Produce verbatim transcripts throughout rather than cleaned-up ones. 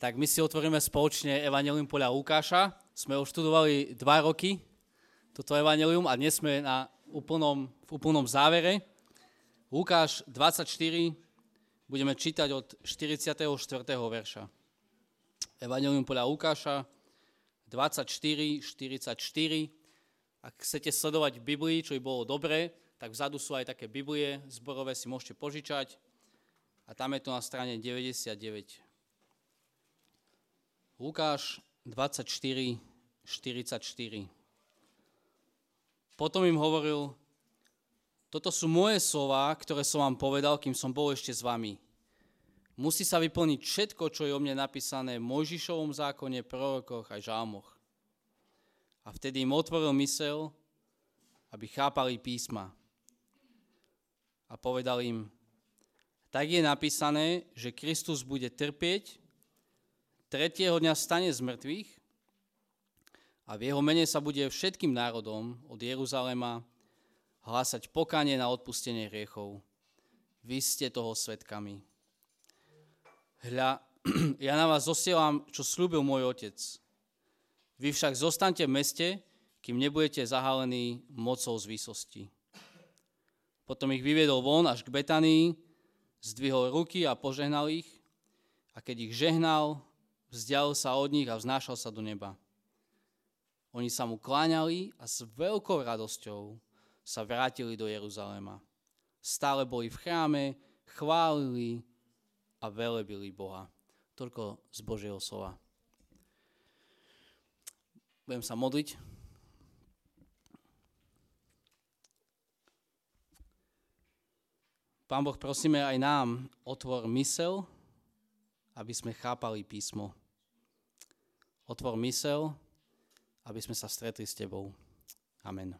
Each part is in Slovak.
Tak my si otvoríme spoločne Evanjelium podľa Lukáša. Sme ho študovali dva roky, toto Evanjelium, a dnes sme na úplnom, v úplnom závere. Lukáš dvadsaťštyri, budeme čítať od štyridsiateho štvrtého verša. Evanjelium podľa Lukáša dvadsaťštyri, štyridsaťštyri. Ak chcete sledovať v Biblii, čo by bolo dobré, tak vzadu sú aj také Biblie, zborové si môžete požičať. A tam je to na strane deväťdesiatdeväť. Lukáš dvadsaťštyri, štyridsaťštyri. Potom im hovoril: toto sú moje slová, ktoré som vám povedal, kým som bol ešte s vami. Musí sa vyplniť všetko, čo je o mne napísané v Mojžišovom zákone, prorokoch aj žalmoch. A vtedy im otvoril myseľ, aby chápali písma. A povedal im: tak je napísané, že Kristus bude trpieť, tretieho dňa stane z mŕtvych a v jeho mene sa bude všetkým národom od Jeruzalema hlásať pokánie na odpustenie hriechov. Vy ste toho svedkami. Hľa, ja na vás zosielam, čo sľúbil môj otec. Vy však zostaňte v meste, kým nebudete zahalení mocou z výsosti. Potom ich vyviedol von až k Betánii, zdvihol ruky a požehnal ich, a keď ich žehnal, vzdialil sa od nich a vznášal sa do neba. Oni sa mu kláňali a s veľkou radosťou sa vrátili do Jeruzalema. Stále boli v chráme, chválili a velebili Boha. Toľko z Božieho slova. Budem sa modliť. Pán Boh, prosíme, aj nám otvor myseľ, aby sme chápali písmo. Otvor myseľ, aby sme sa stretli s Tebou. Amen.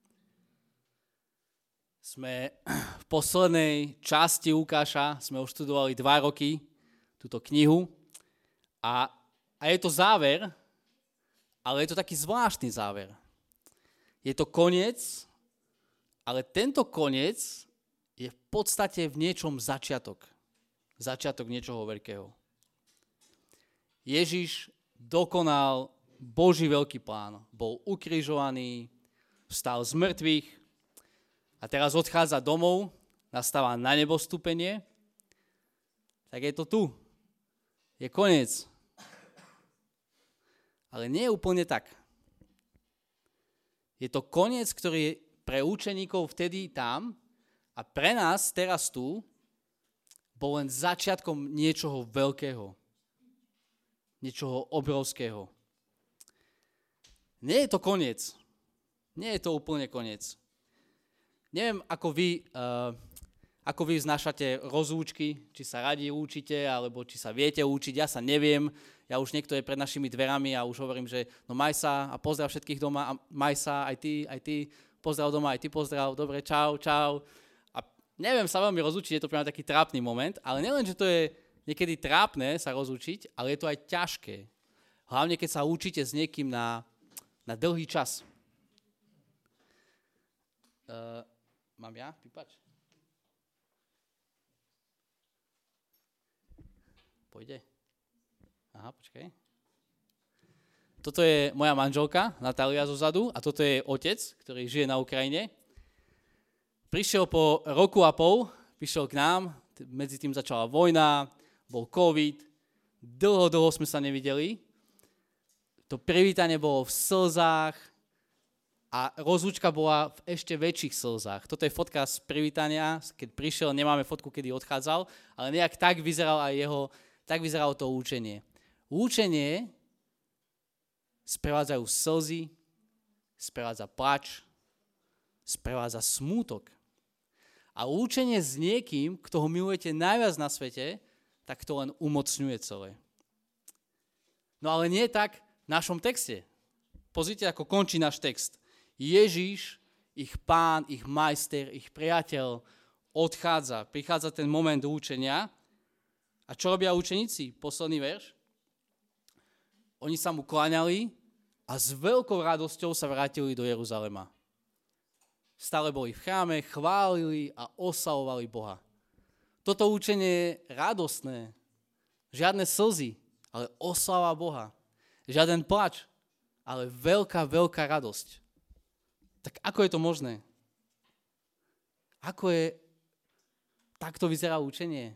Sme v poslednej časti Lukáša, sme už študovali dva roky túto knihu a, a je to záver, ale je to taký zvláštny záver. Je to koniec, ale tento koniec je v podstate v niečom začiatok. Začiatok niečoho veľkého. Ježiš dokonal Boží veľký plán. Bol ukrižovaný, vstal z mŕtvych a teraz odchádza domov, nastáva na nebo vstúpenie. Tak je to tu. Je koniec. Ale nie je úplne tak. Je to koniec, ktorý je pre učeníkov vtedy tam a pre nás teraz tu bol len začiatkom niečoho veľkého. Niečoho obrovského. Nie je to koniec. Nie je to úplne koniec. Neviem, ako vy, uh, ako vy znášate rozlúčky, či sa radi učíte, alebo či sa viete učiť. Ja sa neviem. Ja už niekto je pred našimi dverami a už hovorím, že no maj sa a pozdrav všetkých doma a maj sa aj ty, aj ty, pozdrav doma, aj ty pozdrav, dobre, čau, čau. A neviem sa veľmi rozlúčiť, je to pre mňa taký trápny moment, ale nielen, že to je niekedy trápne sa rozučiť, ale je to aj ťažké. Hlavne, keď sa učíte s niekým na, na dlhý čas. Uh, mám ja? Pípač? Pôjde? Aha, počkaj. Toto je moja manželka, Natália zozadu, a toto je otec, ktorý žije na Ukrajine. Prišiel po roku a pol, prišiel k nám, medzi tým začala vojna, bol COVID, dlho, dlho sme sa nevideli. To privítanie bolo v slzách a rozlúčka bola v ešte väčších slzách. Toto je fotka z privítania, keď prišiel, nemáme fotku, kedy odchádzal, ale nejak tak vyzeral aj jeho, tak vyzeralo to učenie. Učenie sprevádzajú slzy, sprevádza plač, sprevádza smútok. A učenie s niekým, kto ho milujete najviac na svete, tak to len umocňuje celé. No ale nie tak v našom texte. Pozrite, ako končí náš text. Ježiš, ich pán, ich majster, ich priateľ, odchádza. Prichádza ten moment učenia. A čo robia učeníci? Posledný verš. Oni sa mu kláňali a s veľkou radosťou sa vrátili do Jeruzalema. Stále boli v chráme, chválili a oslavovali Boha. Toto učenie je radostné. Žiadne slzy, ale oslava Boha. Žiaden plač, ale veľká, veľká radosť. Tak ako je to možné? Ako je, takto vyzerá učenie?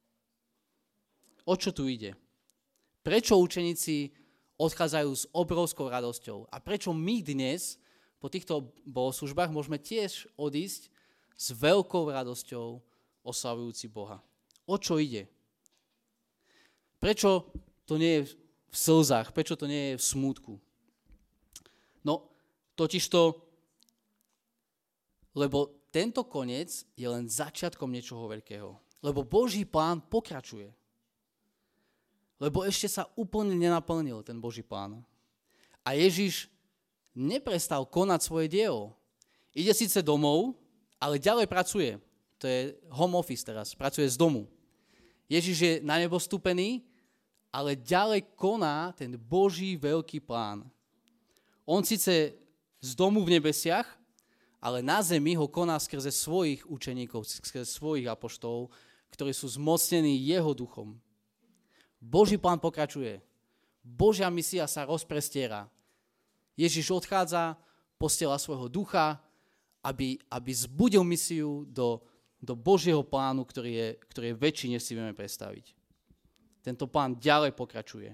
O čo tu ide? Prečo učeníci odchádzajú s obrovskou radosťou? A prečo my dnes po týchto bohoslužbách môžeme tiež odísť s veľkou radosťou oslavujúci Boha? O čo ide? Prečo to nie je v slzách? Prečo to nie je v smútku? No, totižto, lebo tento koniec je len začiatkom niečoho veľkého. Lebo Boží plán pokračuje. Lebo ešte sa úplne nenaplnil ten Boží plán. A Ježiš neprestal konať svoje dielo. Ide síce domov, ale ďalej pracuje. To je home office teraz, pracuje z domu. Ježiš je na nebo stúpený, ale ďalej koná ten Boží veľký plán. On síce z domu v nebesiach, ale na zemi ho koná skrze svojich učeníkov, skrze svojich apoštolov, ktorí sú zmocnení jeho duchom. Boží plán pokračuje. Božia misia sa rozprestiera. Ježiš odchádza, posiela svojho ducha, aby, aby zbudil misiu do, do Božieho plánu, ktorý je, ktorý je väčší, než si vieme predstaviť. Tento plán ďalej pokračuje.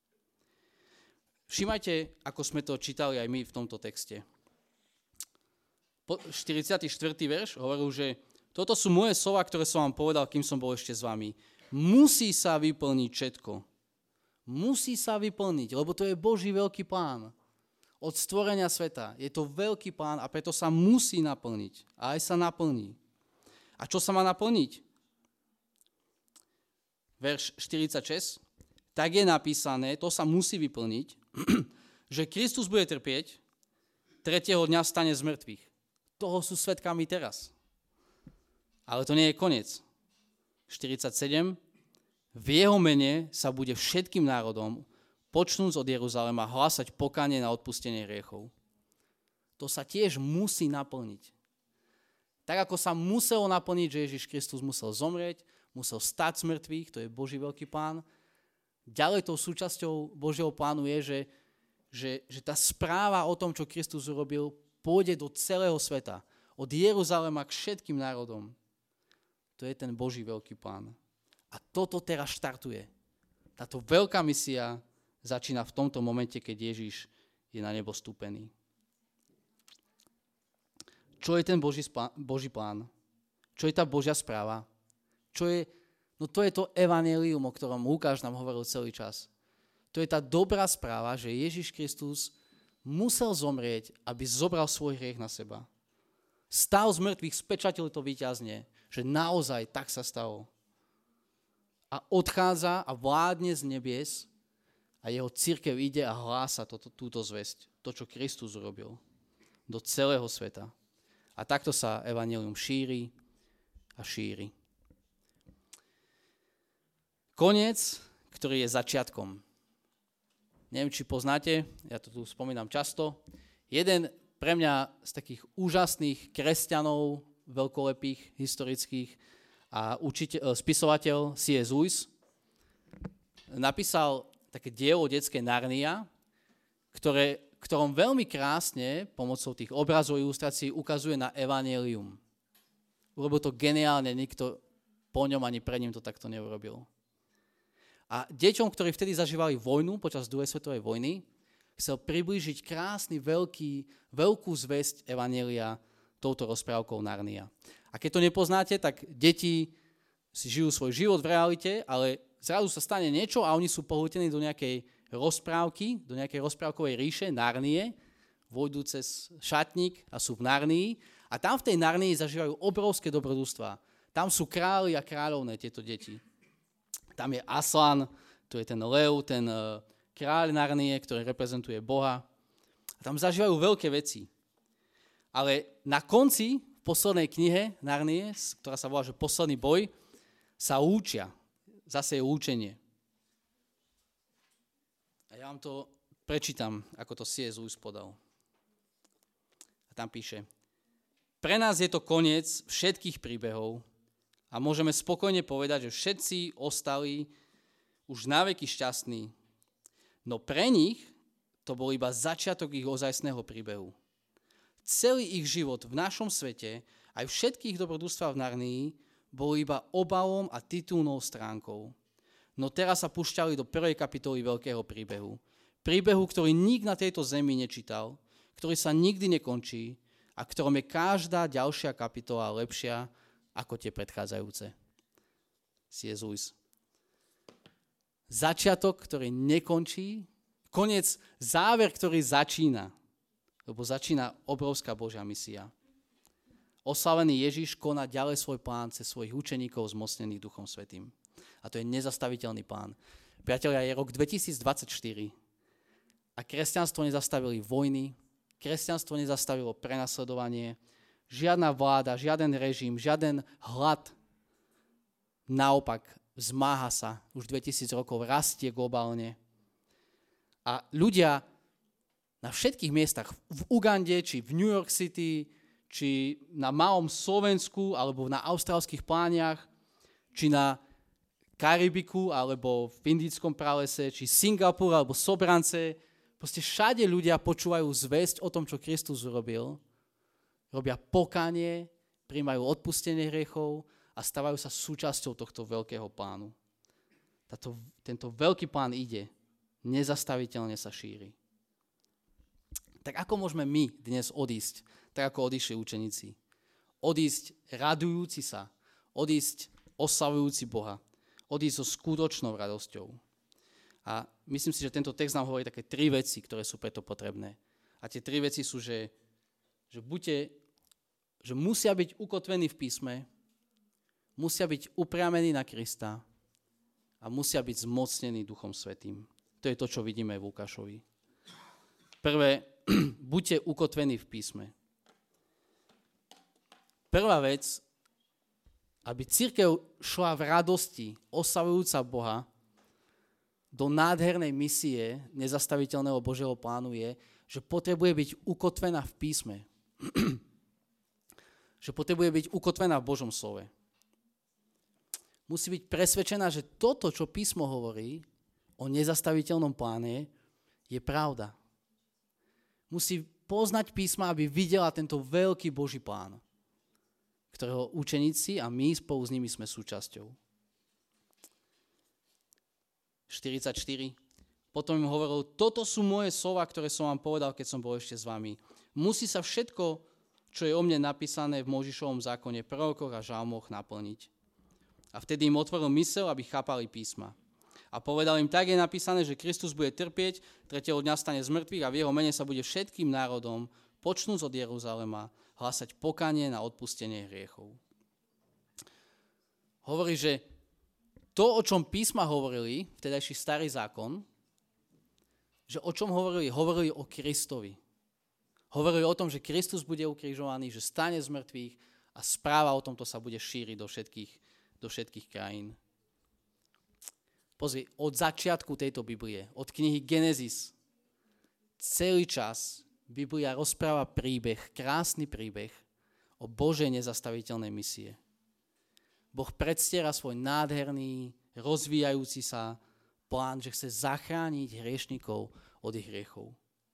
Všimajte, ako sme to čítali aj my v tomto texte. štyridsiaty štvrtý verš hovoril, že toto sú moje slova, ktoré som vám povedal, kým som bol ešte s vami. Musí sa vyplniť všetko. Musí sa vyplniť, lebo to je Boží veľký plán. Od stvorenia sveta. Je to veľký plán a preto sa musí naplniť. A aj sa naplní. A čo sa má naplniť? Verš štyridsaťšesť. Tak je napísané, to sa musí vyplniť, že Kristus bude trpieť, tretieho dňa stane z mŕtvych. Toho sú svedkami teraz. Ale to nie je koniec. štyridsaťsedem. V jeho mene sa bude všetkým národom, počnúc od Jeruzalema, hlásať pokánie na odpustenie hriechov. To sa tiež musí naplniť. Tak ako sa muselo naplniť, že Ježiš Kristus musel zomrieť, musel stať z mŕtvych, to je Boží veľký plán. Ďalej tou súčasťou Božieho plánu je, že, že, že tá správa o tom, čo Kristus urobil, pôjde do celého sveta. Od Jeruzalema k všetkým národom. To je ten Boží veľký plán. A toto teraz štartuje. Táto veľká misia začína v tomto momente, keď Ježiš je na nebo stúpený. Čo je ten Boží, spá- Boží plán? Čo je tá Božia správa? Čo je, no to je to evanjelium, o ktorom Lukáš nám hovoril celý čas. To je tá dobrá správa, že Ježiš Kristus musel zomrieť, aby zobral svoj hriech na seba. Stal z mŕtvych, spečatil to víťazne, že naozaj tak sa stalo. A odchádza a vládne z nebies a jeho cirkev ide a hlása toto, túto zvesť, to, čo Kristus urobil, do celého sveta. A takto sa evanjelium šíri a šíri. Koniec, ktorý je začiatkom. Neviem, či poznáte, ja to tu spomínam často, jeden pre mňa z takých úžasných kresťanov, veľkolepých, historických a učiteľ, spisovateľ C S Lewis napísal také dielo detské Narnia, ktoré, ktorom veľmi krásne pomocou tých obrazov a ilustrácií ukazuje na evanjelium. Urobil to geniálne, nikto po ňom ani pre ním to takto neurobil. A deťom, ktorí vtedy zažívali vojnu počas druhej svetovej vojny, chcel priblížiť krásny, veľký, veľkú zvesť evanjelia touto rozprávkou Narnia. A keď to nepoznáte, tak deti si žijú svoj život v realite, ale zrazu sa stane niečo a oni sú pohútení do nejakej rozprávky, do nejakej rozprávkovej ríše, Narnie, vojdu cez šatník a sú v Narnii a tam v tej Narnii zažívajú obrovské dobrodružstvá. Tam sú králi a kráľovné tieto deti. Tam je Aslan, to je ten lev, ten uh, kráľ Narnie, ktorý reprezentuje Boha. A tam zažívajú veľké veci. Ale na konci, v poslednej knihe Narnie, ktorá sa volá, že Posledný boj, sa účia. Zase je účenie. A ja vám to prečítam, ako to C S Lewis podal. A tam píše: Pre nás je to koniec všetkých príbehov, a môžeme spokojne povedať, že všetci ostali už naveky šťastní. No pre nich to bol iba začiatok ich ozajstného príbehu. Celý ich život v našom svete, aj všetkých dobrodružstvá v Narnii, bol iba obalom a titulnou stránkou. No teraz sa púšťali do prvej kapitoly veľkého príbehu. Príbehu, ktorý nik na tejto zemi nečítal, ktorý sa nikdy nekončí a ktorom je každá ďalšia kapitola lepšia ako tie predchádzajúce. C S. Lewis. Začiatok, ktorý nekončí, koniec, záver, ktorý začína, lebo začína obrovská Božia misia. Oslavený Ježiš koná ďalej svoj plán cez svojich učeníkov zmocnených Duchom Svätým. A to je nezastaviteľný plán. Priatelia, je rok dvetisícdvadsaťštyri a kresťanstvo nezastavili vojny, kresťanstvo nezastavilo prenasledovanie, žiadna vláda, žiaden režim, žiaden hlad. Naopak, zmáha sa, už dvetisíc rokov rastie globálne. A ľudia na všetkých miestach, v Ugande, či v New York City, či na malom Slovensku, alebo na austrálskych plániach, či na Karibiku, alebo v Indickom pralese, či Singapur, alebo Sobrance, proste všade ľudia počúvajú zvesť o tom, čo Kristus urobil, robia pokánie, prijímajú odpustenie hriechov a stávajú sa súčasťou tohto veľkého plánu. Tato, tento veľký plán ide, nezastaviteľne sa šíri. Tak ako môžeme my dnes odísť, tak ako odišli učeníci? Odísť radujúci sa, odísť oslavujúci Boha, odísť so skutočnou radosťou. A myslím si, že tento text nám hovorí také tri veci, ktoré sú preto potrebné. A tie tri veci sú, že, že, buďte, že musia byť ukotvení v písme, musia byť upriamení na Krista a musia byť zmocnení Duchom Svätým. To je to, čo vidíme v Lukášovi. Prvé, buďte ukotvení v písme. Prvá vec, aby cirkev šla v radosti, oslavujúca Boha, do nádhernej misie nezastaviteľného Božieho plánu je, že potrebuje byť ukotvená v písme. Že potrebuje byť ukotvená v Božom slove. Musí byť presvedčená, že toto, čo písmo hovorí o nezastaviteľnom pláne, je pravda. Musí poznať písma, aby videla tento veľký Boží plán, ktorého učeníci a my spolu s nimi sme súčasťou. štyridsaťštyri. Potom im hovoril, toto sú moje slova, ktoré som vám povedal, keď som bol ešte s vami. Musí sa všetko, čo je o mne napísané v Mojžišovom zákone, prorokoch a žalmoch naplniť. A vtedy im otvoril myseľ, aby chápali písma. A povedal im, tak je napísané, že Kristus bude trpieť, tretieho dňa stane z mŕtvych a v jeho mene sa bude všetkým národom, počnúc od Jeruzalema, hlásať pokánie na odpustenie hriechov. Hovorí, že to, o čom písma hovorili, vtedajší starý zákon, že o čom hovorili? Hovorili o Kristovi. Hovorili o tom, že Kristus bude ukrižovaný, že stane z mŕtvych a správa o tomto sa bude šíriť do všetkých, do všetkých krajín. Pozri, od začiatku tejto Biblie, od knihy Genesis, celý čas Biblia rozpráva príbeh, krásny príbeh o Božej nezastaviteľnej misie. Boh predstiera svoj nádherný, rozvíjajúci sa plán, že chce zachrániť hriešnikov od ich hriechov.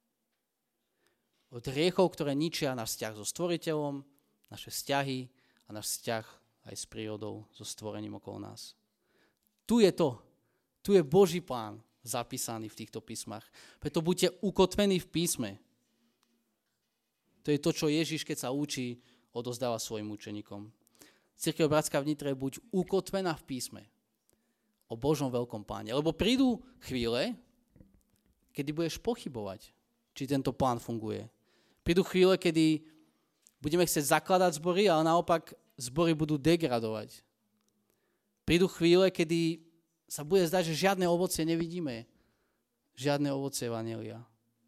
Od hriechov, ktoré ničia náš vzťah so Stvoriteľom, naše vzťahy a náš vzťah aj s prírodou, so stvorením okolo nás. Tu je to. Tu je Boží plán zapísaný v týchto písmach. Preto buďte ukotvení v písme. To je to, čo Ježiš, keď sa učí, odozdáva svojim učeníkom. Cirkev Bratská v Nitre, buď ukotvená v písme o Božom veľkom pláne. Lebo prídu chvíle, kedy budeš pochybovať, či tento plán funguje. Prídu chvíle, kedy budeme chcieť zakladať zbory, ale naopak zbory budú degradovať. Prídu chvíle, kedy sa bude zdať, že žiadne ovocie nevidíme. Žiadne ovocie evanjelia.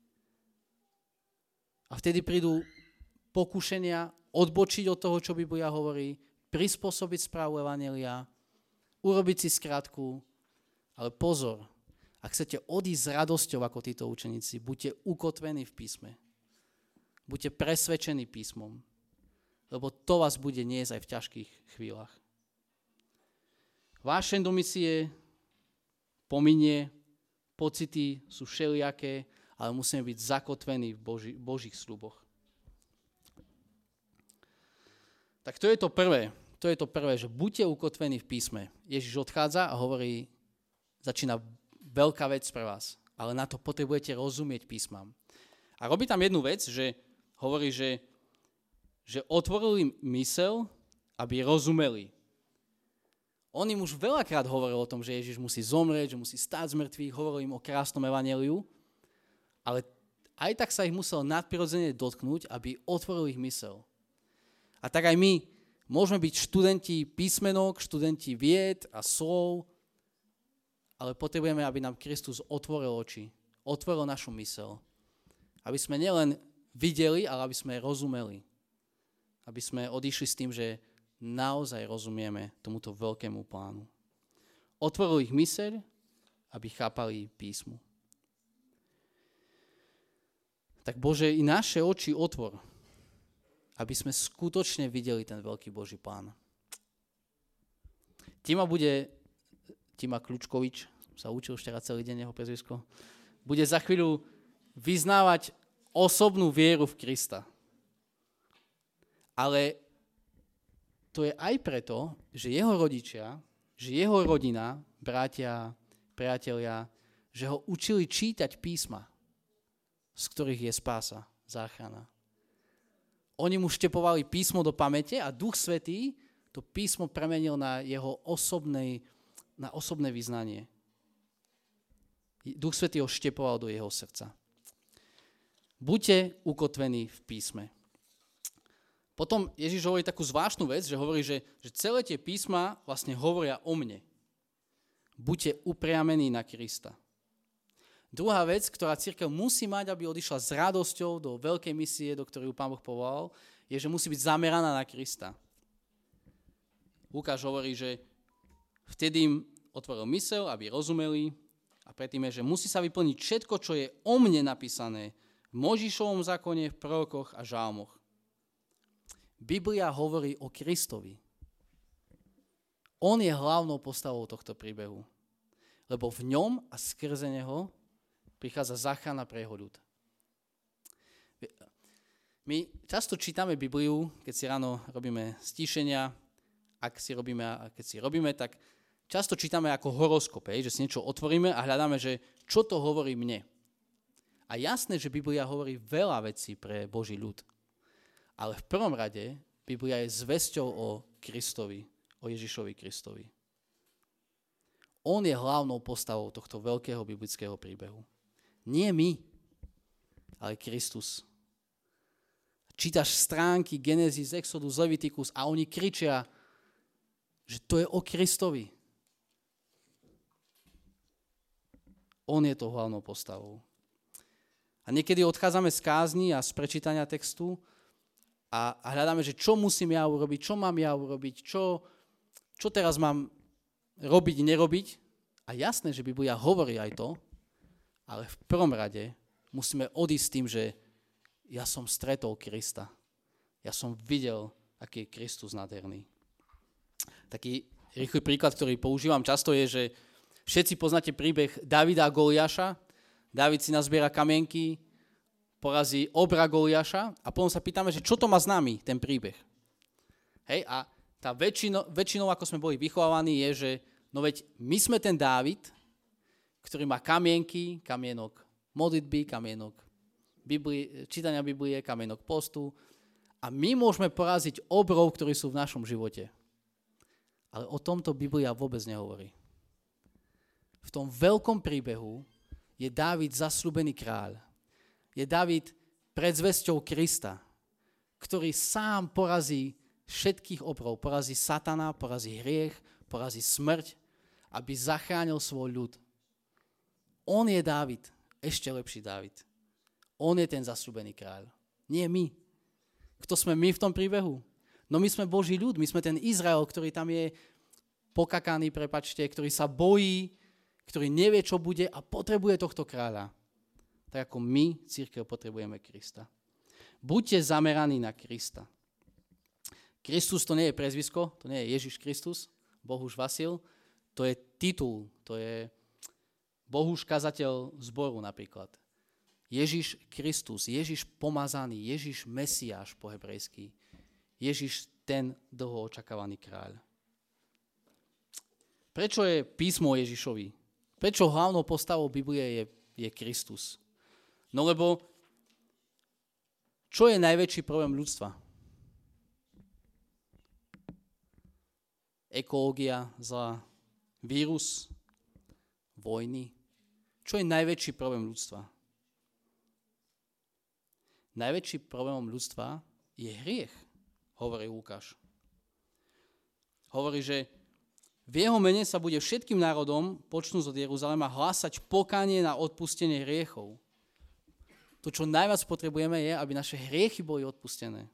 A vtedy prídu pokušenia odbočiť od toho, čo Biblia hovorí, prispôsobiť správu evanjelia, urobiť si skratku, ale pozor, ak chcete odísť s radosťou ako títo učeníci, buďte ukotvení v písme. Buďte presvedčení písmom, lebo to vás bude niesť aj v ťažkých chvíľach. Vášeň do misie pominie, pocity sú všelijaké, ale musíme byť zakotvení v Boži, Božích sľuboch. Tak to je to prvé. To je to prvé, že buďte ukotvení v písme. Ježiš odchádza a hovorí, začína veľká vec pre vás, ale na to potrebujete rozumieť písmam. A robí tam jednu vec, že hovorí, že, že otvorili mysel, aby rozumeli. On im už veľakrát hovoril o tom, že Ježiš musí zomrieť, že musí stáť z mŕtvych, hovoril im o krásnom evanjeliu, ale aj tak sa ich musel nadprirodzene dotknúť, aby otvoril ich mysel. A tak aj my môžeme byť študenti písmenok, študenti vied a slov, ale potrebujeme, aby nám Kristus otvoril oči, otvoril našu mysel. Aby sme nielen videli, ale aby sme rozumeli. Aby sme odišli s tým, že naozaj rozumieme tomuto veľkému plánu. Otvoril ich myseľ, aby chápali písmu. Tak Bože, i naše oči otvor, aby sme skutočne videli ten veľký Boží plán. Tima bude, Tima Kľučkovič, sa učil ešte raz celý deň jeho prezvisko, bude za chvíľu vyznávať osobnú vieru v Krista. Ale to je aj preto, že jeho rodičia, že jeho rodina, bratia, priatelia, že ho učili čítať písma, z ktorých je spása, záchrana. Oni mu štepovali písmo do pamäte a Duch Svätý to písmo premenil na jeho osobnej, na osobné vyznanie. Duch Svätý ho štepoval do jeho srdca. Buďte ukotvení v písme. Potom Ježiš hovorí takú zvláštnu vec, že hovorí, že, že celé tie písma vlastne hovoria o mne. Buďte upriamení na Krista. Druhá vec, ktorá cirkev musí mať, aby odišla s radosťou do veľkej misie, do ktorej Pán Boh povolal, je, že musí byť zameraná na Krista. Lukáš hovorí, že vtedy im otvoril myseľ, aby rozumeli, a predtým je, že musí sa vyplniť všetko, čo je o mne napísané v Mojžišovom zákone, v prorokoch a žalmoch. Biblia hovorí o Kristovi. On je hlavnou postavou tohto príbehu, lebo v ňom a skrze neho prichádza záchrana pre jeho ľud. My často čítame Bibliu, keď si ráno robíme stíšenia, ak si robíme, a keď si robíme, tak často čítame ako horoskop, že si niečo otvoríme a hľadáme, že čo to hovorí mne. A jasné, že Biblia hovorí veľa vecí pre Boží ľud. Ale v prvom rade Biblia je zvesťou o Kristovi, o Ježišovi Kristovi. On je hlavnou postavou tohto veľkého biblického príbehu. Nie my, ale Kristus. Čítaš stránky Genesis, Exodus, Leviticus a oni kričia, že to je o Kristovi. On je to hlavnou postavou. A niekedy odchádzame z kázni a z prečítania textu a hľadáme, že čo musím ja urobiť, čo mám ja urobiť, čo, čo teraz mám robiť, nerobiť. A jasné, že Biblia hovorí aj to, ale v prvom rade musíme odísť s tým, že ja som stretol Krista. Ja som videl, aký je Kristus nádherný. Taký rýchly príklad, ktorý používam často je, že všetci poznáte príbeh Davida a Goliáša. Dávid si nazbiera kamienky, porazí obra Goliáša a potom sa pýtame, že čo to má s nami, ten príbeh. Hej, a tá väčšino, väčšinou, ako sme boli vychovávaní, je, že no veď my sme ten Dávid, ktorý má kamienky, kamienok modlitby, kamienok Biblie, čítania Biblie, kamienok postu a my môžeme poraziť obrov, ktorí sú v našom živote. Ale o tomto Biblia vôbec nehovorí. V tom veľkom príbehu je Dávid zasľúbený kráľ. Je Dávid predzvesťou Krista, ktorý sám porazí všetkých obrov. Porazí satana, porazí hriech, porazí smrť, aby zachránil svoj ľud. On je Dávid, ešte lepší Dávid. On je ten zasľúbený kráľ. Nie my. Kto sme my v tom príbehu? No my sme Boží ľud, my sme ten Izrael, ktorý tam je pokakaný, prepačte, ktorý sa bojí, ktorý nevie, čo bude a potrebuje tohto kráľa. Tak ako my, cirkev, potrebujeme Krista. Buďte zameraní na Krista. Kristus to nie je prezvisko, to nie je Ježiš Kristus, Bohuš Vasil, to je titul, to je, Bohuž kazateľ zboru napríklad. Ježiš Kristus, Ježiš pomazaný, Ježiš Mesiáš po hebrejsky. Ježiš ten dlho očakávaný kráľ. Prečo je písmo Ježišovi? Prečo hlavnou postavou Biblie je, je Kristus? No lebo čo je najväčší problém ľudstva? Ekológia, zlá, vírus, vojny. Čo je najväčší problém ľudstva? Najväčší problémom ľudstva je hriech, hovorí Lukáš. Hovorí, že v jeho mene sa bude všetkým národom, počnúc od Jeruzalema, hlásať pokánie na odpustenie hriechov. To, čo najviac potrebujeme, je, aby naše hriechy boli odpustené.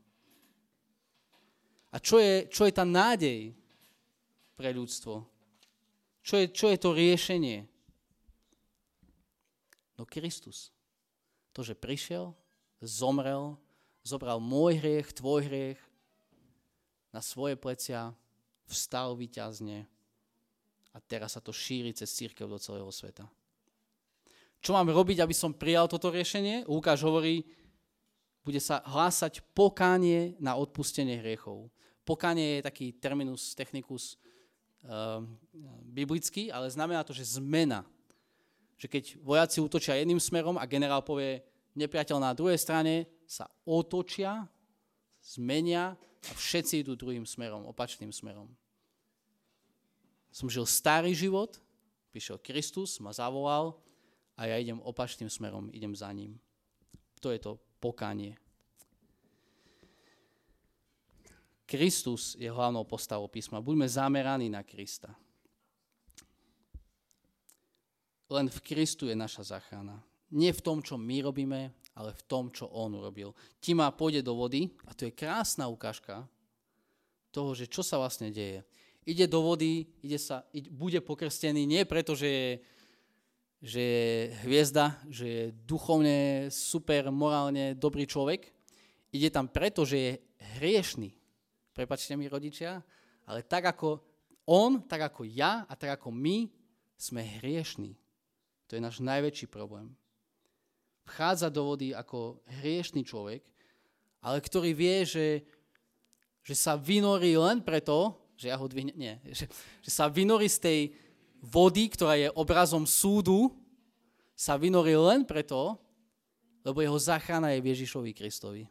A čo je, čo je tá nádej pre ľudstvo? Čo je, čo je to riešenie? No Kristus. To, že prišiel, zomrel, zobral môj hriech, tvoj hriech na svoje plecia, vstal víťazne a teraz sa to šíri cez cirkev do celého sveta. Čo mám robiť, aby som prijal toto riešenie? Lukáš hovorí, bude sa hlásať pokánie na odpustenie hriechov. Pokánie je taký terminus technicus uh, biblický, ale znamená to, že zmena. Že keď vojaci útočia jedným smerom a generál povie, nepriateľ na druhej strane, sa otočia, zmenia a všetci idú druhým smerom, opačným smerom. Som žil starý život, prišiel Kristus, ma zavolal a ja idem opačným smerom, idem za ním. To je to pokánie. Kristus je hlavnou postavou písma. Buďme zameraní na Krista. Len v Kristu je naša záchrana. Nie v tom, čo my robíme, ale v tom, čo on urobil. Tima pôjde do vody a to je krásna ukážka toho, že čo sa vlastne deje. Ide do vody, ide sa, ide, bude pokrstený nie preto, že je, že je hviezda, že je duchovne, super, morálne dobrý človek. Ide tam preto, že je hriešný. Prepáčte mi, rodičia, ale tak ako on, tak ako ja a tak ako my sme hriešní. To je náš najväčší problém. Vchádza do vody ako hriešný človek, ale ktorý vie, že, že sa vynorí len preto, že ja ho dvihnem, nie, že, že sa vynorí z tej vody, ktorá je obrazom súdu, sa vynorí len preto, lebo jeho záchrana je v Ježišovi Kristovi.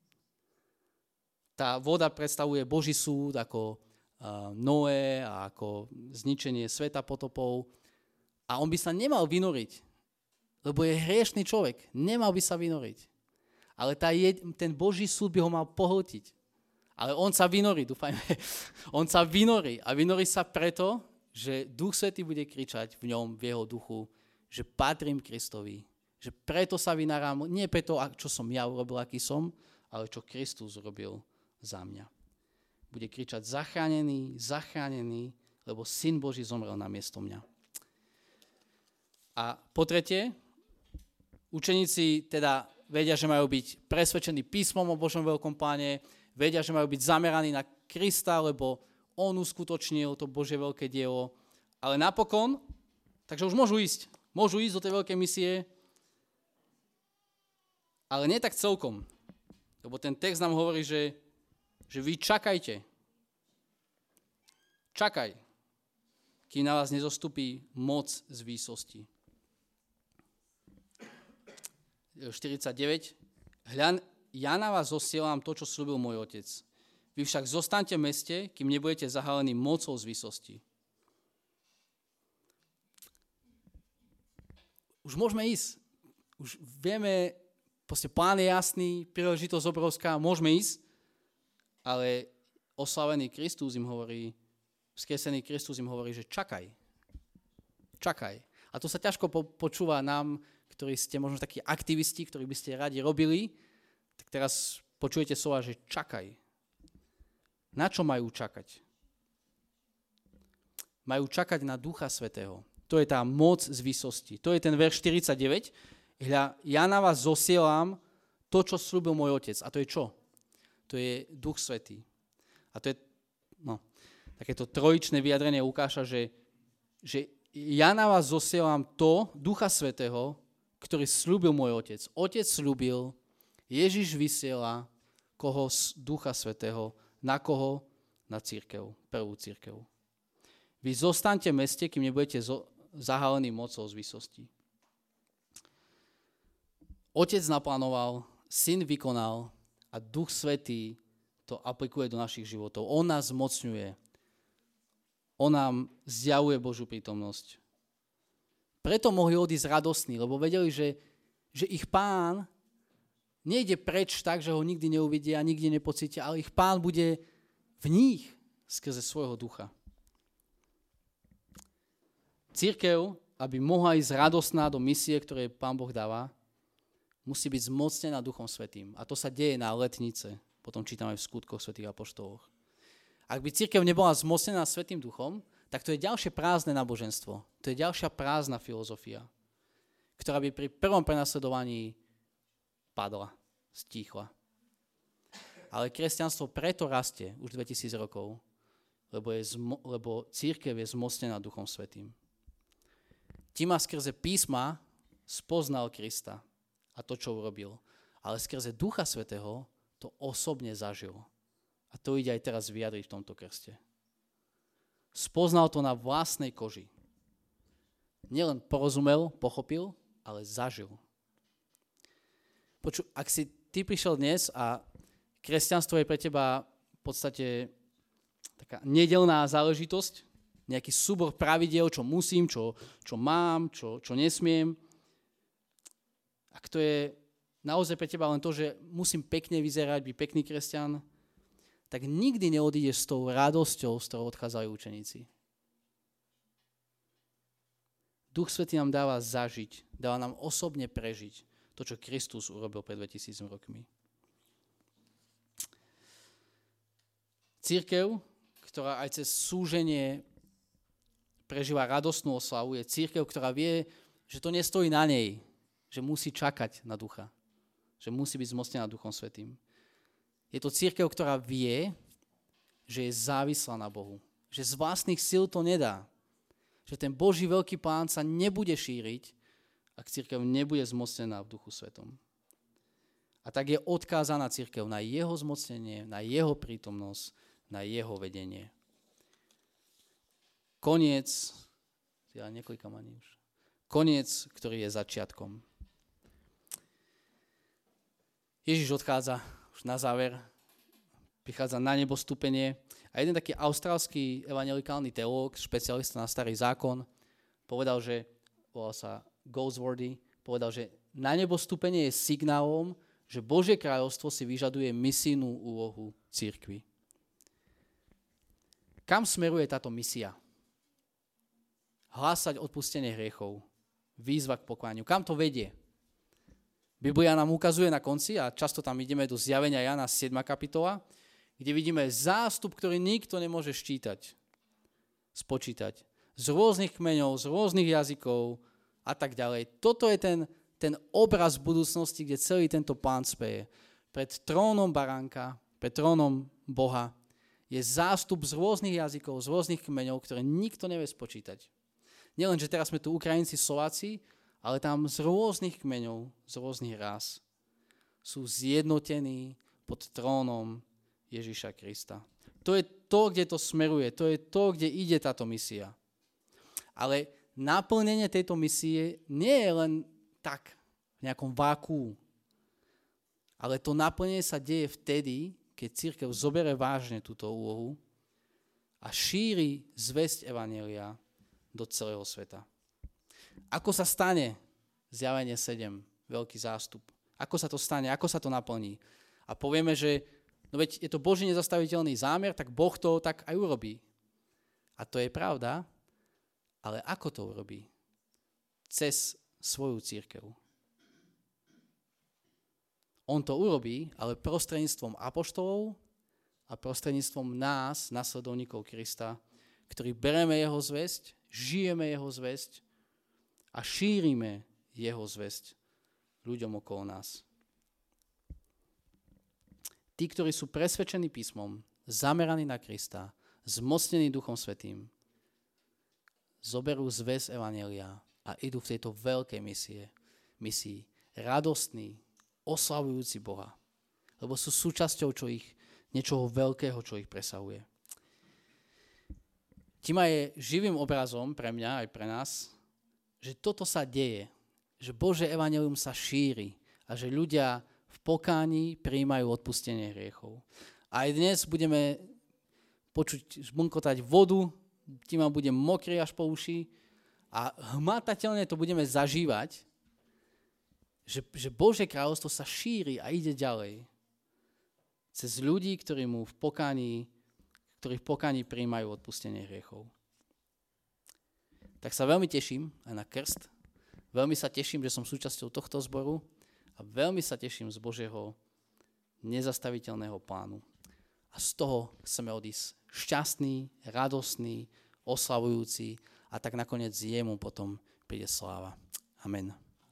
Tá voda predstavuje Boží súd ako uh, Noé a ako zničenie sveta potopov a on by sa nemal vynoriť, lebo je hriešný človek. Nemal by sa vynoriť. Ale tá je, ten Boží súd by ho mal pohltiť. Ale on sa vynorí, dúfajme. On sa vynorí. A vynorí sa preto, že Duch Svätý bude kričať v ňom, v jeho duchu, že patrím Kristovi. Že preto sa vynarám, nie preto, čo som ja urobil, aký som, ale čo Kristus urobil za mňa. Bude kričať zachránený, zachránený, lebo Syn Boží zomrel namiesto mňa. A po tretie, učeníci teda vedia, že majú byť presvedčení písmom o Božom veľkom pláne, vedia, že majú byť zameraní na Krista, lebo on uskutočnil to Božie veľké dielo. Ale napokon, takže už môžu ísť. Môžu ísť do tej veľkej misie, ale nie tak celkom. Lebo ten text nám hovorí, že, že vy čakajte. Čakaj, kým na vás nezostupí moc z výsosti. štyridsaťdeväť. Hľa, ja na vás zosielam to, čo sľúbil môj otec. Vy však zostaňte v meste, kým nebudete zahalení mocou z výsosti. Už môžeme ísť. Už vieme, proste plán je jasný, príležitosť obrovská, môžeme ísť, ale oslavený Kristus im hovorí, vzkriesený Kristus im hovorí, že čakaj. Čakaj. A to sa ťažko po, počúva nám, ktorí ste možno takí aktivisti, ktorí by ste radi robili, tak teraz počujete slova, že čakaj. Na čo majú čakať? Majú čakať na Ducha Svätého. To je tá moc z výsosti. To je ten verš štyridsaťdeväť. Hľa, ja na vás zosielam to, čo sľúbil môj otec. A to je čo? To je Duch Svätý. A to je no, takéto trojičné vyjadrenie Lukáša, že, že ja na vás zosielam to, Ducha Svätého, ktorý sľúbil môj otec. Otec sľúbil, Ježiš vysiela koho z Ducha Svätého. Na koho? Na cirkev, prvú cirkev. Vy zostaňte v meste, kým nebudete zahalení mocou z výsosti. Otec naplánoval, Syn vykonal a Duch Svätý to aplikuje do našich životov. On nás zmocňuje. On nám zjavuje Božiu prítomnosť. Preto mohli odísť radostní, lebo vedeli, že, že ich Pán nejde preč tak, že ho nikdy neuvidia, nikdy nepocítia, ale ich Pán bude v nich skrze svojho ducha. Cirkev, aby mohla ísť radostná do misie, ktoré Pán Boh dáva, musí byť zmocnená Duchom Svätým. A to sa deje na letnice. Potom čítame v Skutkoch svätých apoštoloch. Ak by cirkev nebola zmocnená Svätým Duchom, tak to je ďalšie prázdne náboženstvo. To je ďalšia prázdna filozofia, ktorá by pri prvom prenasledovaní padla, stíchla. Ale kresťanstvo preto rastie už dvetisíc rokov, lebo, je zmo, lebo cirkev je zmocnená Duchom Svätým. Tima skrze písma spoznal Krista a to, čo urobil. Ale skrze Ducha Svätého to osobne zažil. A to ide aj teraz vyjadriť v tomto krste. Spoznal to na vlastnej koži. Nielen porozumel, pochopil, ale zažil. Poču, ak si ty prišiel dnes a kresťanstvo je pre teba v podstate taká nedeľná záležitosť, nejaký súbor pravidiel, čo musím, čo, čo mám, čo, čo nesmiem. Ak to je naozaj pre teba len to, že musím pekne vyzerať, byť pekný kresťan, tak nikdy neodídeš s tou radosťou, s ktorou odchádzajú učeníci. Duch Svätý nám dáva zažiť, dáva nám osobne prežiť to, čo Kristus urobil pred dvetisíc rokmi. Cirkev, ktorá aj cez súženie prežíva radostnú oslavu, je cirkev, ktorá vie, že to nestojí na nej, že musí čakať na Ducha, že musí byť zmocnená Duchom Svätým. Je to cirkev, ktorá vie, že je závislá na Bohu. Že z vlastných síl to nedá. Že ten Boží veľký plán sa nebude šíriť, ak cirkev nebude zmocnená v Duchu Svätom. A tak je odkázaná cirkev na jeho zmocnenie, na jeho prítomnosť, na jeho vedenie. Koniec, ja neklikám ani už. Koniec, ktorý je začiatkom. Ježiš odchádza už na záver, prichádza na nebo stúpenie a jeden taký austrálsky evangelikálny teológ, špecialista na starý zákon, povedal, že, volal sa Goldsworthy, povedal, že na nebo stúpenie je signálom, že Božie kráľovstvo si vyžaduje misijnú úlohu cirkvi. Kam smeruje táto misia? Hlásať odpustenie hriechov, výzva k pokániu. Kam to vedie? Biblia nám ukazuje na konci, a často tam ideme do Zjavenia Jana siedma kapitola, kde vidíme zástup, ktorý nikto nemôže ščítať, spočítať. Z rôznych kmeňov, z rôznych jazykov a tak ďalej. Toto je ten, ten obraz budúcnosti, kde celý tento plán speje. Pred trónom baránka, pred trónom Boha je zástup z rôznych jazykov, z rôznych kmeňov, ktoré nikto nevie spočítať. Nielen, že teraz sme tu Ukrajinci, Slováci, ale tam z rôznych kmeňov, z rôznych rás sú zjednotení pod trónom Ježiša Krista. To je to, kde to smeruje, to je to, kde ide táto misia. Ale naplnenie tejto misie nie je len tak, v nejakom vákuu. Ale to naplnenie sa deje vtedy, keď cirkev zoberie vážne túto úlohu a šíri zvesť evanjelia do celého sveta. Ako sa stane Zjavenie sedem, veľký zástup? Ako sa to stane? Ako sa to naplní? A povieme, že no veď je to Boží nezastaviteľný zámer, tak Boh to tak aj urobí. A to je pravda, ale ako to urobí? Cez svoju cirkev. On to urobí, ale prostredníctvom apoštolov a prostredníctvom nás, nasledovníkov Krista, ktorí bereme jeho zvesť, žijeme jeho zvesť a šírime jeho zvesť ľuďom okolo nás. Tí, ktorí sú presvedčení písmom, zameraní na Krista, zmocnení Duchom Svätým, zoberú zväz evanjelia a idú v tejto veľkej misie, misii, radostní, oslavujúci Boha. Lebo sú súčasťou čo ich, niečoho veľkého, čo ich presahuje. Tima je živým obrazom pre mňa aj pre nás, že toto sa deje, že Božie evanjelium sa šíri a že ľudia v pokáni prijímajú odpustenie hriechov. A aj dnes budeme počuť žbunkotať vodu, Tima bude mokrý až po uši a hmatateľne to budeme zažívať, že, že Božie kráľovstvo sa šíri a ide ďalej cez ľudí, ktorí mu v pokáni, ktorí v pokáni prijímajú odpustenie hriechov. Tak sa veľmi teším aj na krst, veľmi sa teším, že som súčasťou tohto zboru a veľmi sa teším z Božieho nezastaviteľného plánu. A z toho chceme odísť šťastný, radostný, oslavujúci a tak nakoniec jemu potom príde sláva. Amen.